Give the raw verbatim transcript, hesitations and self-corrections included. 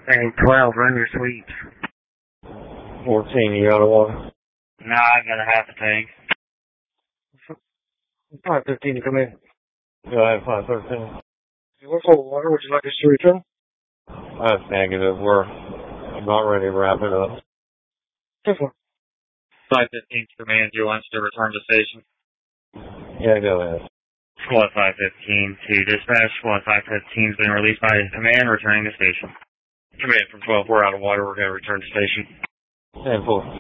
Hey, twelve, run your sweeps. fourteen, you out of water? Nah, I got a half a tank. five fifteen to come in. Go ahead, five thirteen. We're full of water. Would you like us to return? That's negative. We're about ready to wrap it up. five fifteen to command. Do you want us to return to station? Yeah, go ahead. Squad five fifteen to dispatch. Squad five fifteen has been released by command, returning to station. Command from twelve, we're out of water. We're going to return to station. ten four.